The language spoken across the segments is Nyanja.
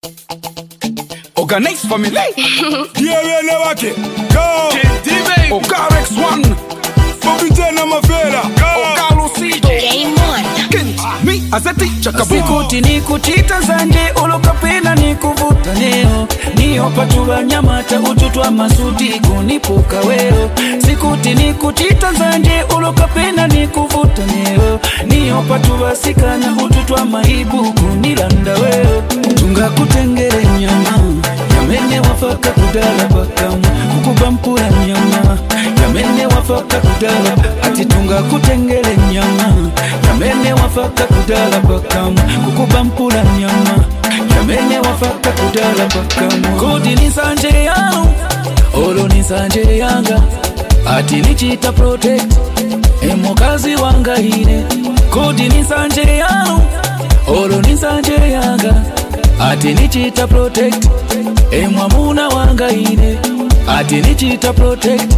Organize family. Diye wake. Go. Ogarex one. Fobitena mafela. Ogalo Cito. Game on. Me as a teacher kabu. Sikuti ni kuchita zanje ulokapenda ni kuvuta neo niyo patuwa nyamata ututwa masuti kunipuka weo. Sikuti ni kuchita zanje ulokapenda ni kuvuta neo niyo patuwa sikana ututwa maibu kunilanda weo. Tunga kutengere nyama yamene wafaka kudala bakamu kukubampura nyama yamene wafaka kudala ati tunga kutengere nyama yamene wafaka kudala bakamu kukubampura nyama yamene wafaka kudala bakamu. Kodi ni sanje yanu olo ni sanje yanga ati nichita protect emokazi wanga ine. Kodi ni sanje yanu olo ni sanje yanga ati nichita protect emwamuna wanga ine ati nichita protect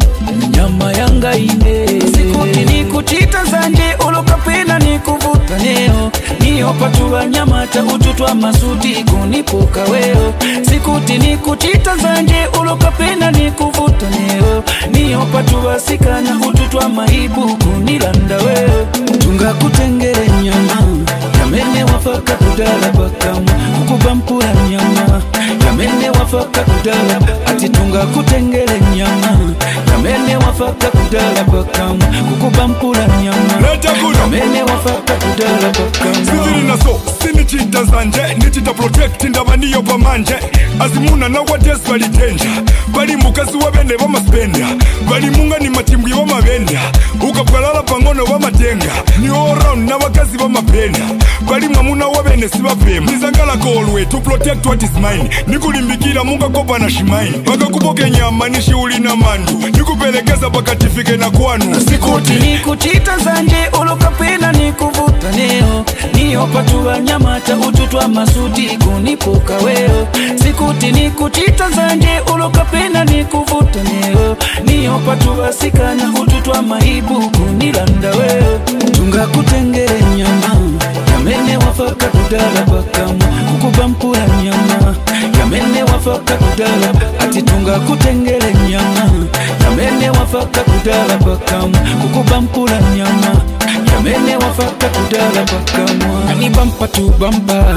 nyama yanga ine. Sikuti ni kuchita zanje ulokapenda ni kuvuta neo niyo patuwa nyamata ututwa masuti kunipuka weo. Sikuti ni kuchita zanje ulokapenda ni kuvuta neo niyo patuwa sikana ututwa maibu kunilanda weo. Tunga kutengere nyama yamene wafaka kudala bakamu kukubampura nyama yamene wafaka kudala ati tunga kutengere nyama yamene wafaka kudala bakamu kukubampura nyama yamene wafaka kudala bakamu. Siziri naso sinichita zanje nichita protect ndabaniyo pamanje azimuna na wades bali danger bali mukazi wabene bamaspenda bali munga ni matimbwi bamabenda ukapwalala pangono bamatenga ni all round na wakazi bamapenda bali mwamuna wabene sibapema nizangala golwe to protect what is mine nikulimbikira munga kopa na shimaini baka kupoke nyama nishiuli na mandu nikupelekeza pakatifike na kwanu. Sikuti ni kuchita zanje ulokapenda ni kuvuta neo niyo patuwa nyamata ututwa masuti kunipuka weo. Sikuti ni kuchita zanje ulokapenda ni kuvuta neo niyo patuwa sikana ututwa maibu kunilanda weo. Tunga kutengere nyama yamene wafaka kudala bakamu kukubampura nyama yamene wafaka kudala ati tunga kutengere nyama yamene wafaka kudala bakamu kukubampura nyama yamene wafaka kudala bakamu. Ani bampa tu bampa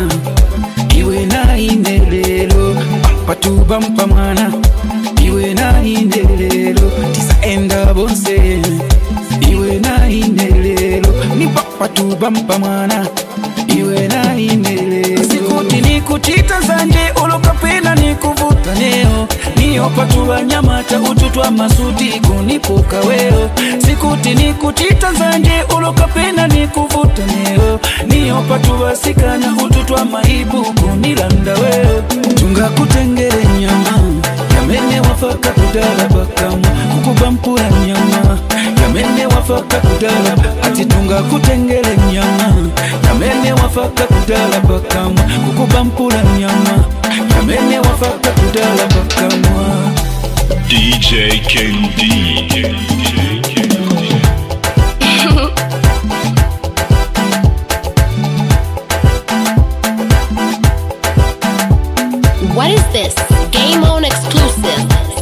iwe na inelelo bampa tu bampa mana iwe na inelelo tisa enda bonse iwe na inelelo ni bampa tu bampa mana iwe na inelelo. Sikuti ni kuchita zanje ulokapenda ni kuvuta neo niyo patuwa nyamata ututwa masuti kunipuka weo. Sikuti ni kuchita zanje ulokapenda ni kuvuta neo niyo patuwa sikana ututwa maibu kunilanda weo. Tunga kutengere nyama yamene wafaka kudala bakamu kukubampura nyama yamene wafaka kudala ati tunga kutengere nyama yamene wafaka kudala bakamu kukubampura nyama yamene wafaka kudala bakamu. DJ King D. What is this? Game on exclusive.